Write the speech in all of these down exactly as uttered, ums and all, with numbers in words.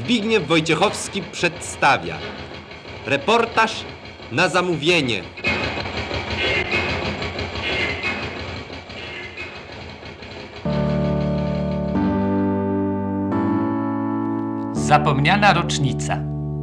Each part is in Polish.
Zbigniew Wojciechowski przedstawia reportaż na zamówienie. Zapomniana rocznica.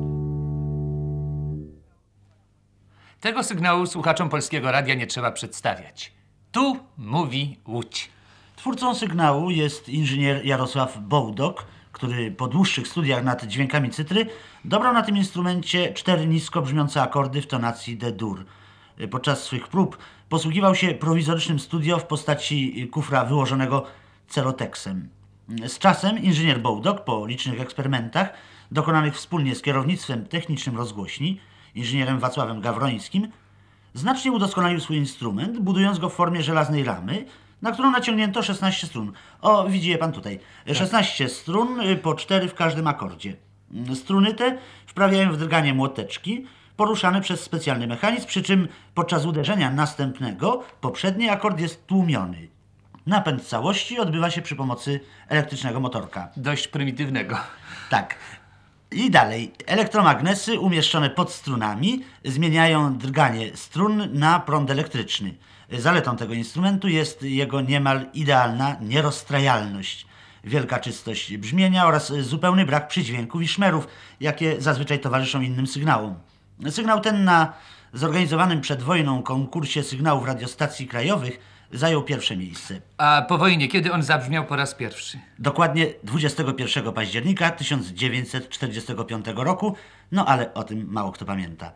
Tego sygnału słuchaczom Polskiego Radia nie trzeba przedstawiać. Tu mówi Łódź. Twórcą sygnału jest inżynier Jarosław Bołdok, który po dłuższych studiach nad dźwiękami cytry dobrał na tym instrumencie cztery nisko brzmiące akordy w tonacji D-dur. Podczas swych prób posługiwał się prowizorycznym studio w postaci kufra wyłożonego celoteksem. Z czasem inżynier Bołdok po licznych eksperymentach dokonanych wspólnie z kierownictwem technicznym rozgłośni, inżynierem Wacławem Gawrońskim, znacznie udoskonalił swój instrument, budując go w formie żelaznej ramy, na którą naciągnięto szesnaście strun. O, widzi je pan tutaj. szesnaście strun, po cztery w każdym akordzie. Struny te wprawiają w drganie młoteczki, poruszane przez specjalny mechanizm, przy czym podczas uderzenia następnego poprzedni akord jest tłumiony. Napęd całości odbywa się przy pomocy elektrycznego motorka. Dość prymitywnego. Tak. I dalej. Elektromagnesy umieszczone pod strunami zmieniają drganie strun na prąd elektryczny. Zaletą tego instrumentu jest jego niemal idealna nierozstrajalność, wielka czystość brzmienia oraz zupełny brak przydźwięków i szmerów, jakie zazwyczaj towarzyszą innym sygnałom. Sygnał ten na zorganizowanym przed wojną konkursie sygnałów radiostacji krajowych zajął pierwsze miejsce. A po wojnie, kiedy on zabrzmiał po raz pierwszy? Dokładnie dwudziestego pierwszego października tysiąc dziewięćset czterdziestego piątego roku, no ale o tym mało kto pamięta.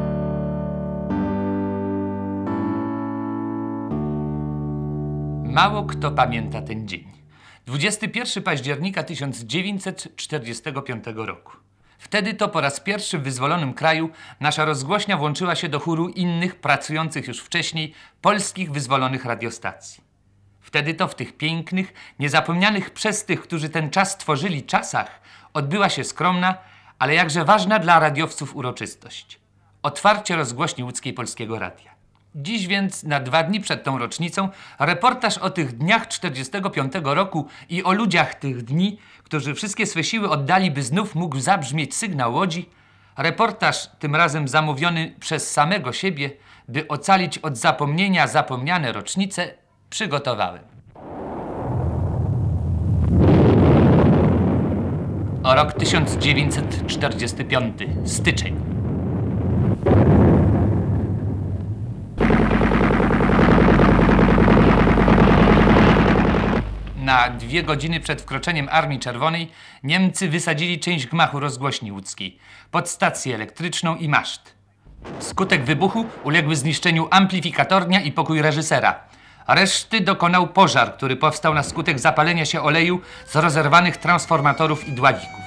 Mało kto pamięta ten dzień. dwudziestego pierwszego października tysiąc dziewięćset czterdziestego piątego roku. Wtedy to po raz pierwszy w wyzwolonym kraju nasza rozgłośnia włączyła się do chóru innych, pracujących już wcześniej, polskich wyzwolonych radiostacji. Wtedy to w tych pięknych, niezapomnianych przez tych, którzy ten czas tworzyli, czasach odbyła się skromna, ale jakże ważna dla radiowców uroczystość. Otwarcie rozgłośni łódzkiej Polskiego Radia. Dziś więc, na dwa dni przed tą rocznicą, reportaż o tych dniach czterdziestego piątego roku i o ludziach tych dni, którzy wszystkie swe siły oddali, by znów mógł zabrzmieć sygnał Łodzi. Reportaż, tym razem zamówiony przez samego siebie, by ocalić od zapomnienia zapomniane rocznice, przygotowałem. O rok tysiąc dziewięćset czterdziesty piąty, styczeń. Na dwie godziny przed wkroczeniem Armii Czerwonej Niemcy wysadzili część gmachu rozgłośni łódzkiej, podstację elektryczną i maszt. Wskutek wybuchu uległy zniszczeniu amplifikatornia i pokój reżysera. Reszty dokonał pożar, który powstał na skutek zapalenia się oleju z rozerwanych transformatorów i dławików.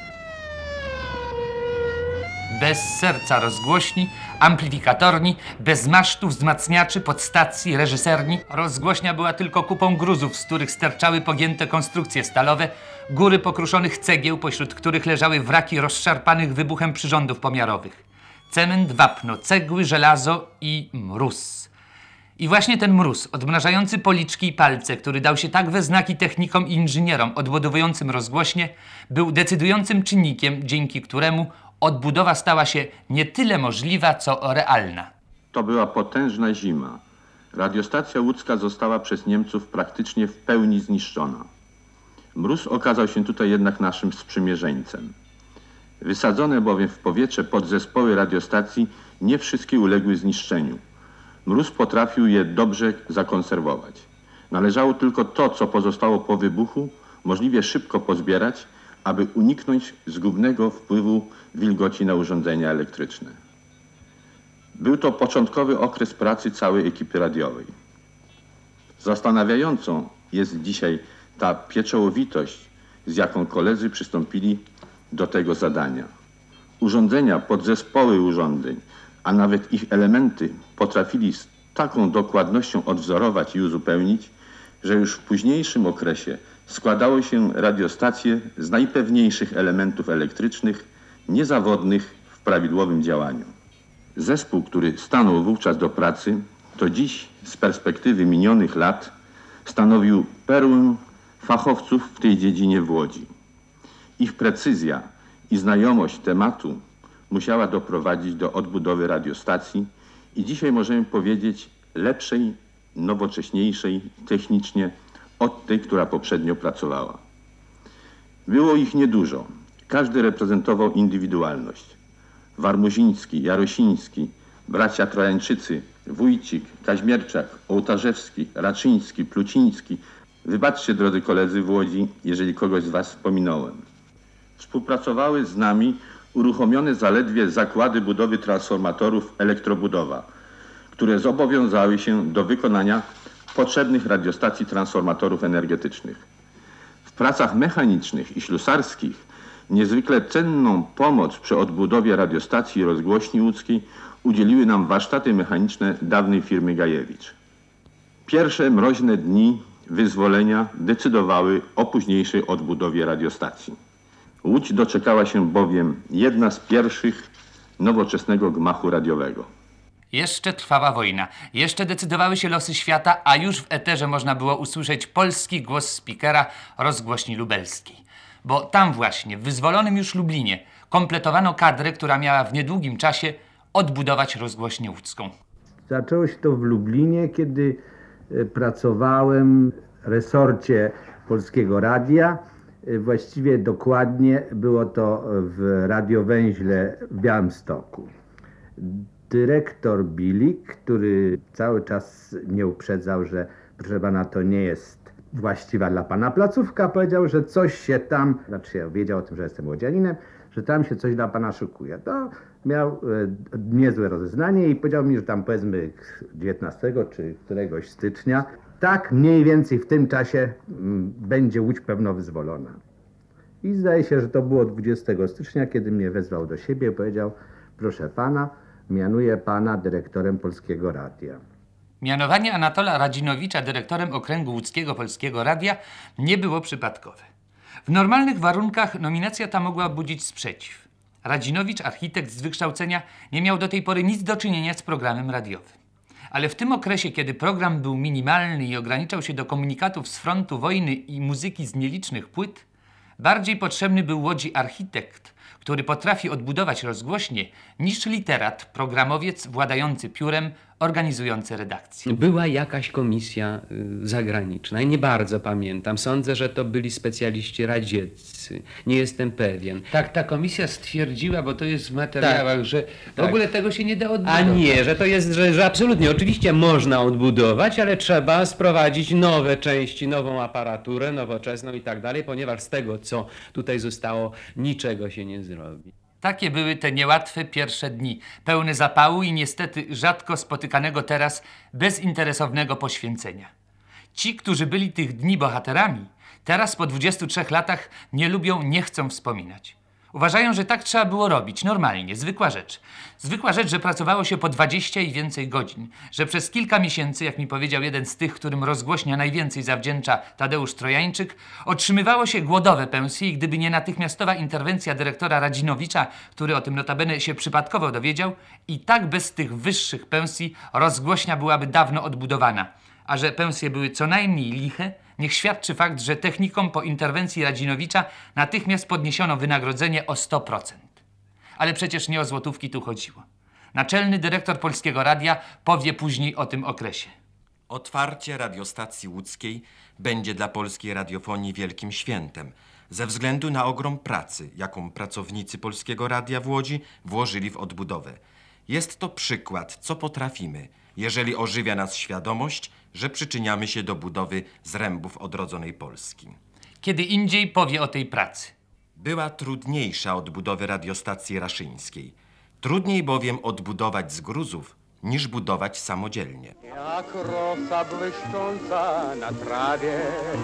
Bez serca rozgłośni, amplifikatorni, bez masztów, wzmacniaczy, podstacji, reżyserni, rozgłośnia była tylko kupą gruzów, z których sterczały pogięte konstrukcje stalowe, góry pokruszonych cegieł, pośród których leżały wraki rozszarpanych wybuchem przyrządów pomiarowych. Cement, wapno, cegły, żelazo i mróz. I właśnie ten mróz, odmrażający policzki i palce, który dał się tak we znaki technikom i inżynierom odbudowującym rozgłośnie, był decydującym czynnikiem, dzięki któremu odbudowa stała się nie tyle możliwa, co realna. To była potężna zima. Radiostacja łódzka została przez Niemców praktycznie w pełni zniszczona. Mróz okazał się tutaj jednak naszym sprzymierzeńcem. Wysadzone bowiem w powietrze podzespoły radiostacji nie wszystkie uległy zniszczeniu. Mróz potrafił je dobrze zakonserwować. Należało tylko to, co pozostało po wybuchu, możliwie szybko pozbierać, aby uniknąć zgubnego wpływu wilgoci na urządzenia elektryczne. Był to początkowy okres pracy całej ekipy radiowej. Zastanawiającą jest dzisiaj ta pieczołowitość, z jaką koledzy przystąpili do tego zadania. Urządzenia, podzespoły urządzeń, a nawet ich elementy potrafili z taką dokładnością odwzorować i uzupełnić, że już w późniejszym okresie składały się radiostacje z najpewniejszych elementów elektrycznych, niezawodnych w prawidłowym działaniu. Zespół, który stanął wówczas do pracy, to dziś z perspektywy minionych lat stanowił perłę fachowców w tej dziedzinie w Łodzi. Ich precyzja i znajomość tematu musiała doprowadzić do odbudowy radiostacji i dzisiaj możemy powiedzieć lepszej, nowocześniejszej technicznie od tej, która poprzednio pracowała. Było ich niedużo. Każdy reprezentował indywidualność. Warmuziński, Jarosiński, bracia Trojańczycy, Wójcik, Kaźmierczak, Ołtarzewski, Raczyński, Pluciński. Wybaczcie, drodzy koledzy w Łodzi, jeżeli kogoś z was pominąłem. Współpracowały z nami uruchomione zaledwie zakłady budowy transformatorów Elektrobudowa, które zobowiązały się do wykonania potrzebnych radiostacji transformatorów energetycznych. W pracach mechanicznych i ślusarskich niezwykle cenną pomoc przy odbudowie radiostacji i rozgłośni łódzkiej udzieliły nam warsztaty mechaniczne dawnej firmy Gajewicz. Pierwsze mroźne dni wyzwolenia decydowały o późniejszej odbudowie radiostacji. Łódź doczekała się bowiem jedna z pierwszych nowoczesnego gmachu radiowego. Jeszcze trwała wojna, jeszcze decydowały się losy świata, a już w eterze można było usłyszeć polski głos spikera rozgłośni lubelskiej. Bo tam właśnie, w wyzwolonym już Lublinie, kompletowano kadrę, która miała w niedługim czasie odbudować rozgłośnię łódzką. Zaczęło się to w Lublinie, kiedy pracowałem w resorcie Polskiego Radia. Właściwie dokładnie było to w radiowęźle w Białymstoku. Dyrektor Bilik, który cały czas mnie uprzedzał, że proszę pana, to nie jest właściwa dla pana placówka, powiedział, że coś się tam, znaczy ja wiedział o tym, że jestem łodzianinem, że tam się coś dla pana szykuje. To miał e, niezłe rozeznanie i powiedział mi, że tam powiedzmy dziewiętnastego czy któregoś stycznia, tak mniej więcej w tym czasie m, będzie Łódź pewno wyzwolona. I zdaje się, że to było dwudziestego stycznia, kiedy mnie wezwał do siebie i powiedział, proszę pana, mianuję pana dyrektorem Polskiego Radia. Mianowanie Anatola Radzinowicza dyrektorem okręgu łódzkiego Polskiego Radia nie było przypadkowe. W normalnych warunkach nominacja ta mogła budzić sprzeciw. Radzinowicz, architekt z wykształcenia, nie miał do tej pory nic do czynienia z programem radiowym. Ale w tym okresie, kiedy program był minimalny i ograniczał się do komunikatów z frontu wojny i muzyki z nielicznych płyt, bardziej potrzebny był Łodzi architekt, który potrafi odbudować rozgłośnie, niż literat, programowiec władający piórem, organizujący redakcję. Była jakaś komisja y, zagraniczna i nie bardzo pamiętam. Sądzę, że to byli specjaliści radzieccy. Nie jestem pewien. Tak, ta komisja stwierdziła, bo to jest w materiałach, Tak, że w tak. ogóle tego się nie da odbudować. A nie, że to jest, że, że absolutnie, oczywiście można odbudować, ale trzeba sprowadzić nowe części, nową aparaturę, nowoczesną i tak dalej, ponieważ z tego, co tutaj zostało, niczego się nie zrobi. Takie były te niełatwe pierwsze dni, pełne zapału i niestety rzadko spotykanego teraz bezinteresownego poświęcenia. Ci, którzy byli tych dni bohaterami, teraz po dwudziestu trzech latach nie lubią, nie chcą wspominać. Uważają, że tak trzeba było robić, normalnie, zwykła rzecz. Zwykła rzecz, że pracowało się po dwadzieścia i więcej godzin, że przez kilka miesięcy, jak mi powiedział jeden z tych, którym rozgłośnia najwięcej zawdzięcza Tadeusz Trojańczyk, otrzymywało się głodowe pensje i gdyby nie natychmiastowa interwencja dyrektora Radzinowicza, który o tym notabene się przypadkowo dowiedział, i tak bez tych wyższych pensji rozgłośnia byłaby dawno odbudowana. A że pensje były co najmniej liche, niech świadczy fakt, że technikom po interwencji Radzinowicza natychmiast podniesiono wynagrodzenie o sto procent. Ale przecież nie o złotówki tu chodziło. Naczelny dyrektor Polskiego Radia powie później o tym okresie. Otwarcie radiostacji łódzkiej będzie dla polskiej radiofonii wielkim świętem, ze względu na ogrom pracy, jaką pracownicy Polskiego Radia w Łodzi włożyli w odbudowę. Jest to przykład, co potrafimy, jeżeli ożywia nas świadomość, że przyczyniamy się do budowy zrębów odrodzonej Polski. Kiedy indziej powie o tej pracy. Była trudniejsza od budowy radiostacji raszyńskiej. Trudniej bowiem odbudować z gruzów, niż budować samodzielnie. Jak rosa błyszcząca na trawie,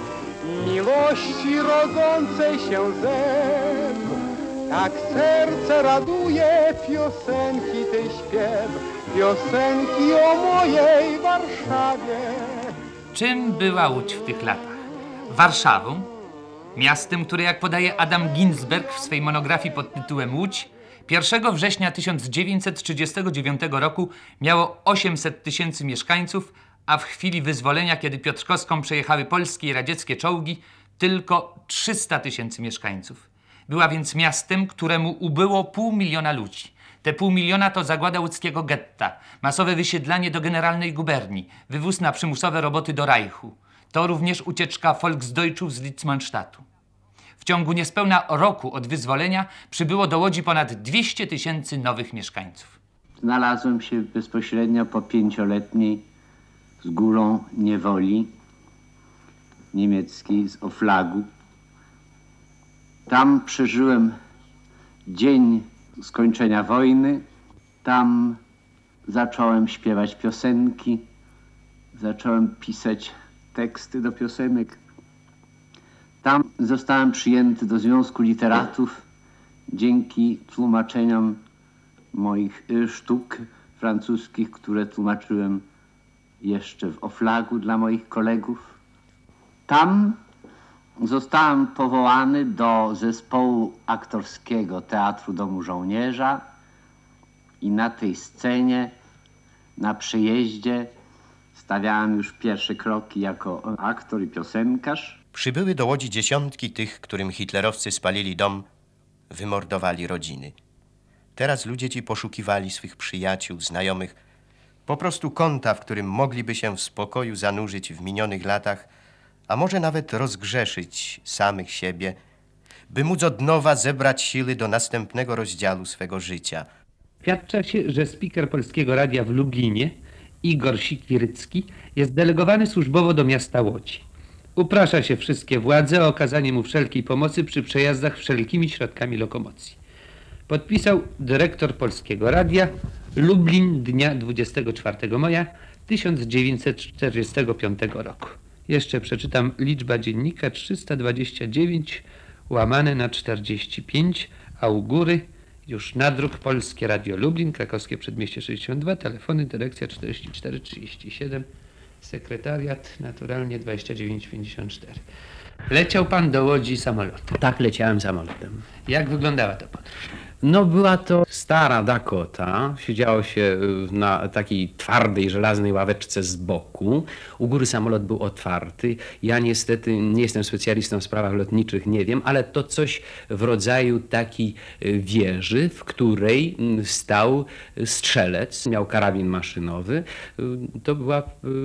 miłości rodzącej się ze mną, tak serce raduje piosenki tej śpiew, piosenki o mojej Warszawie. Czym była Łódź w tych latach? Warszawą? Miastem, które, jak podaje Adam Ginsberg w swej monografii pod tytułem Łódź, pierwszego września tysiąc dziewięćset trzydziestego dziewiątego roku miało osiemset tysięcy mieszkańców, a w chwili wyzwolenia, kiedy Piotrkowską przejechały polskie i radzieckie czołgi, tylko trzysta tysięcy mieszkańców. Była więc miastem, któremu ubyło pół miliona ludzi. Te pół miliona to zagłada łódzkiego getta, masowe wysiedlanie do generalnej guberni, wywóz na przymusowe roboty do Reichu. To również ucieczka Volksdeutschów z Litzmannstadtu. W ciągu niespełna roku od wyzwolenia przybyło do Łodzi ponad dwieście tysięcy nowych mieszkańców. Znalazłem się bezpośrednio po pięcioletniej z górą niewoli niemieckiej z Oflagu. Tam przeżyłem dzień skończenia wojny. Tam zacząłem śpiewać piosenki, zacząłem pisać teksty do piosenek. Tam zostałem przyjęty do Związku Literatów dzięki tłumaczeniom moich sztuk francuskich, które tłumaczyłem jeszcze w Oflagu dla moich kolegów. Tam zostałem powołany do zespołu aktorskiego Teatru Domu Żołnierza i na tej scenie, na przejeździe stawiałem już pierwsze kroki jako aktor i piosenkarz. Przybyły do Łodzi dziesiątki tych, którym hitlerowcy spalili dom, wymordowali rodziny. Teraz ludzie ci poszukiwali swych przyjaciół, znajomych, po prostu kąta, w którym mogliby się w spokoju zanurzyć w minionych latach, a może nawet rozgrzeszyć samych siebie, by móc od nowa zebrać siły do następnego rozdziału swego życia. Świadczy się, że spiker Polskiego Radia w Lublinie, Igor Sikwiercki, jest delegowany służbowo do miasta Łodzi. Uprasza się wszystkie władze o okazanie mu wszelkiej pomocy przy przejazdach wszelkimi środkami lokomocji. Podpisał dyrektor Polskiego Radia Lublin dnia dwudziestego czwartego maja tysiąc dziewięćset czterdziestego piątego roku. Jeszcze przeczytam liczba dziennika trzysta dwadzieścia dziewięć łamane na czterdzieści pięć, a u góry już nadruk Polskie Radio Lublin, Krakowskie Przedmieście sześćdziesiąt dwa, telefony dyrekcja czterdzieści cztery trzydzieści siedem, sekretariat naturalnie dwadzieścia dziewięć pięćdziesiąt cztery. Leciał pan do Łodzi samolotem. Tak, leciałem samolotem. Jak wyglądała to podróż? No była to stara Dakota, siedziało się na takiej twardej, żelaznej ławeczce z boku. U góry samolot był otwarty. Ja niestety nie jestem specjalistą w sprawach lotniczych, nie wiem, ale to coś w rodzaju takiej wieży, w której stał strzelec, miał karabin maszynowy. To była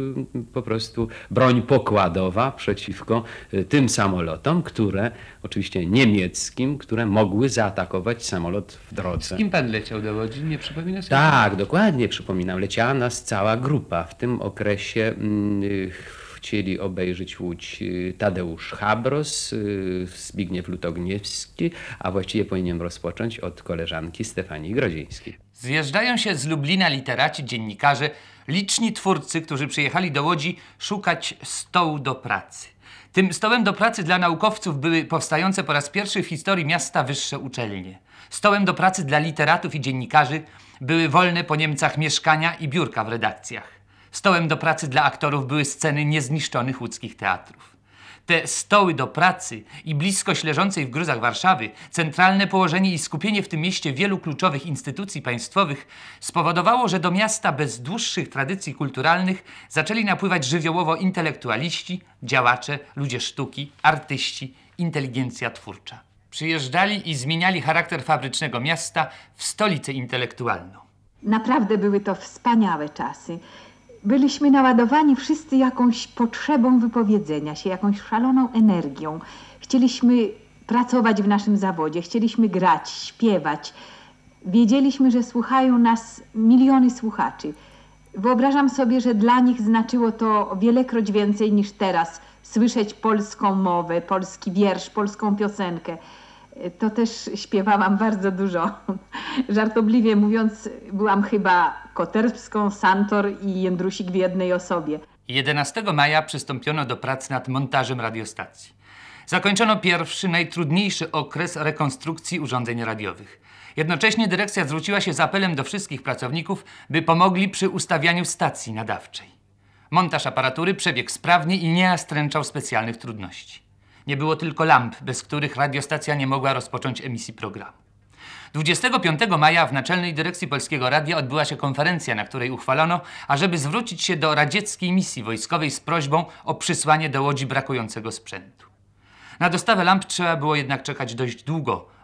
po prostu broń pokładowa przeciwko tym samolotom, które, oczywiście niemieckim, które mogły zaatakować samolot w drodze. Z kim pan leciał do Łodzi? Nie przypomina sobie? Tak, dokładnie przypominam. Leciała nas cała grupa. W tym okresie mm, chcieli obejrzeć Łódź Tadeusz Habros, y, Zbigniew Lutogniewski, a właściwie powinienem rozpocząć od koleżanki Stefanii Grodzieńskiej. Zjeżdżają się z Lublina literaci, dziennikarze, liczni twórcy, którzy przyjechali do Łodzi szukać stołu do pracy. Tym stołem do pracy dla naukowców były powstające po raz pierwszy w historii miasta wyższe uczelnie. Stołem do pracy dla literatów i dziennikarzy były wolne po Niemcach mieszkania i biurka w redakcjach. Stołem do pracy dla aktorów były sceny niezniszczonych łódzkich teatrów. Te stoły do pracy i bliskość leżącej w gruzach Warszawy, centralne położenie i skupienie w tym mieście wielu kluczowych instytucji państwowych spowodowało, że do miasta bez dłuższych tradycji kulturalnych zaczęli napływać żywiołowo intelektualiści, działacze, ludzie sztuki, artyści, inteligencja twórcza. Przyjeżdżali i zmieniali charakter fabrycznego miasta w stolicę intelektualną. Naprawdę były to wspaniałe czasy. Byliśmy naładowani wszyscy jakąś potrzebą wypowiedzenia się, jakąś szaloną energią. Chcieliśmy pracować w naszym zawodzie, chcieliśmy grać, śpiewać. Wiedzieliśmy, że słuchają nas miliony słuchaczy. Wyobrażam sobie, że dla nich znaczyło to wielekroć więcej niż teraz słyszeć polską mowę, polski wiersz, polską piosenkę. To też śpiewałam bardzo dużo. Żartobliwie mówiąc, byłam chyba Koterską, Santor i Jędrusik w jednej osobie. jedenastego maja przystąpiono do prac nad montażem radiostacji. Zakończono pierwszy, najtrudniejszy okres rekonstrukcji urządzeń radiowych. Jednocześnie dyrekcja zwróciła się z apelem do wszystkich pracowników, by pomogli przy ustawianiu stacji nadawczej. Montaż aparatury przebiegł sprawnie i nie nastręczał specjalnych trudności. Nie było tylko lamp, bez których radiostacja nie mogła rozpocząć emisji programu. dwudziestego piątego maja w Naczelnej Dyrekcji Polskiego Radia odbyła się konferencja, na której uchwalono, ażeby zwrócić się do radzieckiej misji wojskowej z prośbą o przysłanie do Łodzi brakującego sprzętu. Na dostawę lamp trzeba było jednak czekać dość długo,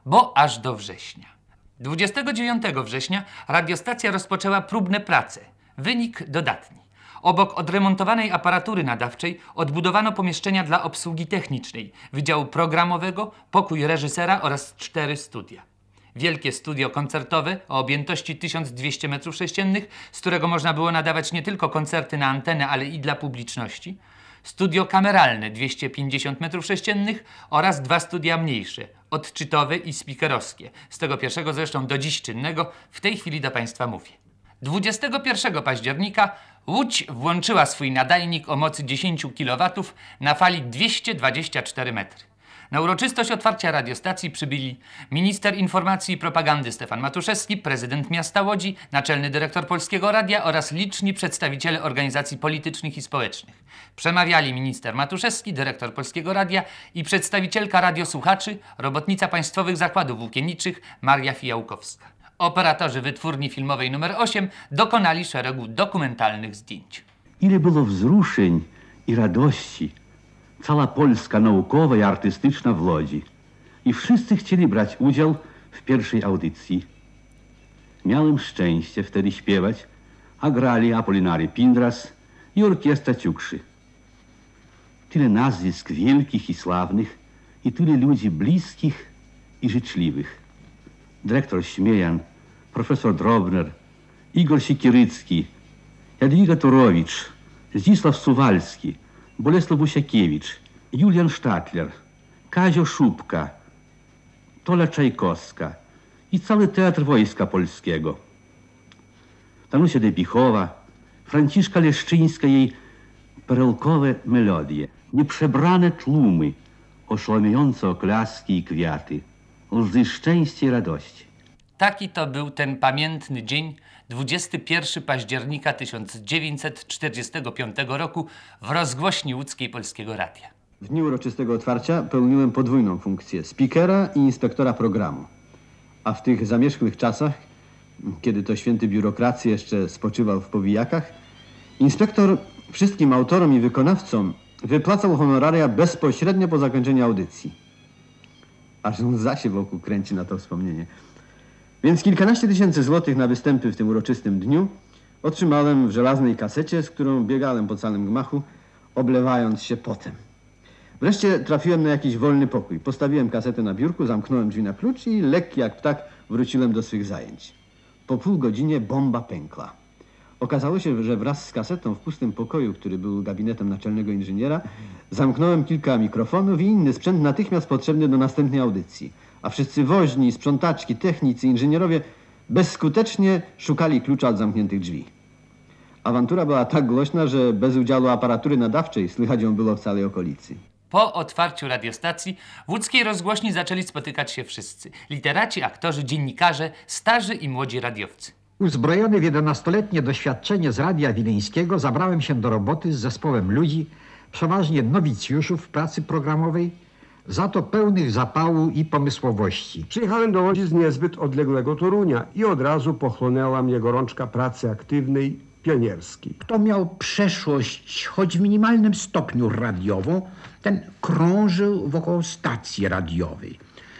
bo aż do września. dwudziestego dziewiątego września radiostacja rozpoczęła próbne prace. Wynik dodatni. Obok odremontowanej aparatury nadawczej odbudowano pomieszczenia dla obsługi technicznej, wydziału programowego, pokój reżysera oraz cztery studia. Wielkie studio koncertowe o objętości tysiąc dwieście metrów sześciennych, z którego można było nadawać nie tylko koncerty na antenę, ale i dla publiczności. Studio kameralne dwieście pięćdziesiąt metrów sześciennych oraz dwa studia mniejsze, odczytowe i spikerowskie. Z tego pierwszego zresztą do dziś czynnego, w tej chwili do Państwa mówię. dwudziestego pierwszego października Łódź włączyła swój nadajnik o mocy dziesięć kilowatów na fali dwieście dwadzieścia cztery metry. Na uroczystość otwarcia radiostacji przybyli minister informacji i propagandy Stefan Matuszewski, prezydent miasta Łodzi, naczelny dyrektor Polskiego Radia oraz liczni przedstawiciele organizacji politycznych i społecznych. Przemawiali minister Matuszewski, dyrektor Polskiego Radia i przedstawicielka radiosłuchaczy, robotnica Państwowych Zakładów Włókienniczych Maria Fijałkowska. Operatorzy wytwórni filmowej numer osiem dokonali szeregu dokumentalnych zdjęć. Ile było wzruszeń i radości. Cała Polska naukowa i artystyczna w Łodzi. I wszyscy chcieli brać udział w pierwszej audycji. Miałem szczęście wtedy śpiewać, a grali Apolinary Pindras i orkiestra Ciukszy. Tyle nazwisk wielkich i sławnych i tyle ludzi bliskich i życzliwych. Dyrektor Śmiejan, profesor Drobner, Igor Sikierycki, Jadwiga Turowicz, Zdzisław Suwalski, Bolesław Busiakiewicz, Julian Sztatler, Kazio Szubka, Tola Czajkowska i cały Teatr Wojska Polskiego. Danusia Depichowa, Franciszka Leszczyńska i jej perełkowe melodie, nieprzebrane tłumy, oszałamiające oklaski i kwiaty, łzy szczęścia i radości. Taki to był ten pamiętny dzień, dwudziestego pierwszego października tysiąc dziewięćset czterdziestego piątego roku w rozgłośni łódzkiej Polskiego Radia. W dniu uroczystego otwarcia pełniłem podwójną funkcję speakera i inspektora programu. A w tych zamierzchłych czasach, kiedy to święty biurokracji jeszcze spoczywał w powijakach, inspektor wszystkim autorom i wykonawcom wypłacał honoraria bezpośrednio po zakończeniu audycji. Aż łza się wokół kręci na to wspomnienie. Więc kilkanaście tysięcy złotych na występy w tym uroczystym dniu otrzymałem w żelaznej kasecie, z którą biegałem po całym gmachu, oblewając się potem. Wreszcie trafiłem na jakiś wolny pokój. Postawiłem kasetę na biurku, zamknąłem drzwi na klucz i lekki jak ptak wróciłem do swych zajęć. Po pół godzinie bomba pękła. Okazało się, że wraz z kasetą w pustym pokoju, który był gabinetem naczelnego inżyniera, zamknąłem kilka mikrofonów i inny sprzęt natychmiast potrzebny do następnej audycji. A wszyscy woźni, sprzątaczki, technicy, inżynierowie bezskutecznie szukali klucza od zamkniętych drzwi. Awantura była tak głośna, że bez udziału aparatury nadawczej słychać ją było w całej okolicy. Po otwarciu radiostacji w łódzkiej rozgłośni zaczęli spotykać się wszyscy. Literaci, aktorzy, dziennikarze, starzy i młodzi radiowcy. Uzbrojony w jedenastoletnie doświadczenie z Radia Wileńskiego zabrałem się do roboty z zespołem ludzi, przeważnie nowicjuszów w pracy programowej, za to pełnych zapału i pomysłowości. Przyjechałem do Łodzi z niezbyt odległego Torunia i od razu pochłonęła mnie gorączka pracy aktywnej, pionierskiej. Kto miał przeszłość, choć w minimalnym stopniu radiową, ten krążył wokół stacji radiowej.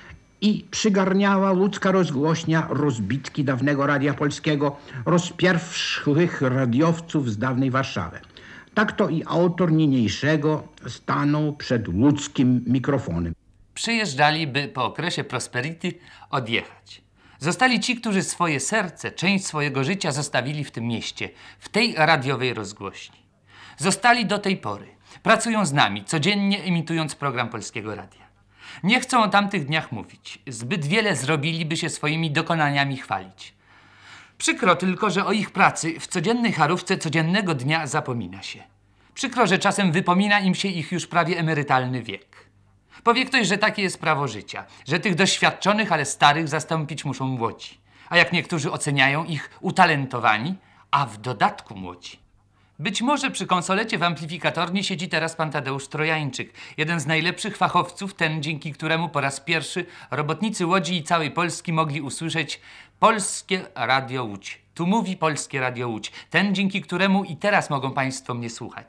I przygarniała łódzka rozgłośnia rozbitki dawnego Radia Polskiego, rozpierwszych radiowców z dawnej Warszawy. Tak to i autor niniejszego stanął przed łódzkim mikrofonem. Przyjeżdżali, by po okresie prosperity odjechać. Zostali ci, którzy swoje serce, część swojego życia zostawili w tym mieście, w tej radiowej rozgłośni. Zostali do tej pory. Pracują z nami, codziennie emitując program Polskiego Radia. Nie chcą o tamtych dniach mówić. Zbyt wiele zrobili, by się swoimi dokonaniami chwalić. Przykro tylko, że o ich pracy w codziennej charówce codziennego dnia zapomina się. Przykro, że czasem wypomina im się ich już prawie emerytalny wiek. Powie ktoś, że takie jest prawo życia, że tych doświadczonych, ale starych zastąpić muszą młodzi. A jak niektórzy oceniają ich utalentowani, a w dodatku młodzi. Być może przy konsolecie w amplifikatorni siedzi teraz pan Tadeusz Trojańczyk, jeden z najlepszych fachowców, ten dzięki któremu po raz pierwszy robotnicy Łodzi i całej Polski mogli usłyszeć Polskie Radio Łódź. Tu mówi Polskie Radio Łódź. Ten, dzięki któremu i teraz mogą państwo mnie słuchać.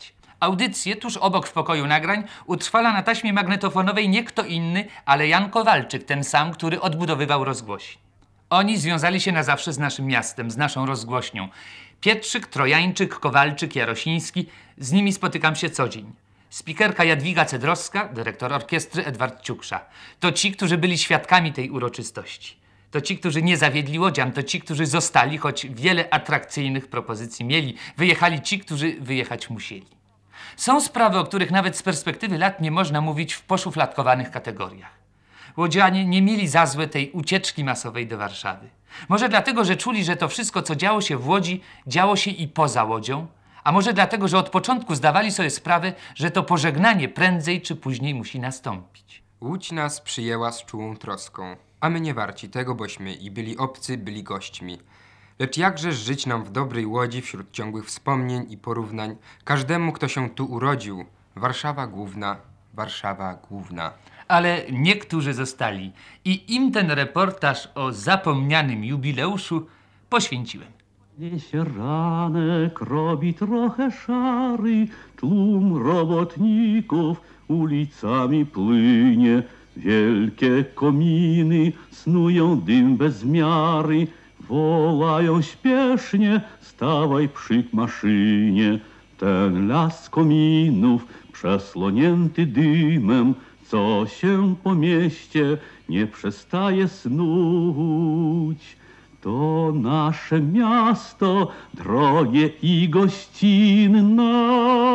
Audycję tuż obok w pokoju nagrań utrwala na taśmie magnetofonowej nie kto inny, ale Jan Kowalczyk, ten sam, który odbudowywał rozgłośnię. Oni związali się na zawsze z naszym miastem, z naszą rozgłośnią. Pietrzyk, Trojańczyk, Kowalczyk, Jarosiński, z nimi spotykam się co dzień. Spikerka Jadwiga Cedrowska, dyrektor orkiestry Edward Ciuksza. To ci, którzy byli świadkami tej uroczystości. To ci, którzy nie zawiedli łodzian, to ci, którzy zostali, choć wiele atrakcyjnych propozycji mieli. Wyjechali ci, którzy wyjechać musieli. Są sprawy, o których nawet z perspektywy lat nie można mówić w poszufladkowanych kategoriach. Łodzianie nie mieli za złe tej ucieczki masowej do Warszawy. Może dlatego, że czuli, że to wszystko, co działo się w Łodzi, działo się i poza Łodzią, a może dlatego, że od początku zdawali sobie sprawę, że to pożegnanie prędzej czy później musi nastąpić. Łódź nas przyjęła z czułą troską, a my nie warci tego, bośmy i byli obcy, byli gośćmi. Lecz jakżeż żyć nam w dobrej Łodzi wśród ciągłych wspomnień i porównań każdemu, kto się tu urodził. Warszawa główna, Warszawa główna. Ale niektórzy zostali i im ten reportaż o zapomnianym jubileuszu poświęciłem. Dziś ranek robi trochę szary, tłum robotników ulicami płynie. Wielkie kominy snują dym bez miary, wołają śpiesznie, stawaj przy maszynie. Ten las kominów przesłonięty dymem, co się po mieście nie przestaje snuć. To nasze miasto, drogie i gościnne,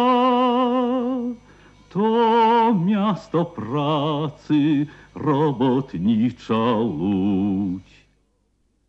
to miasto pracy, robotnicza Łódź.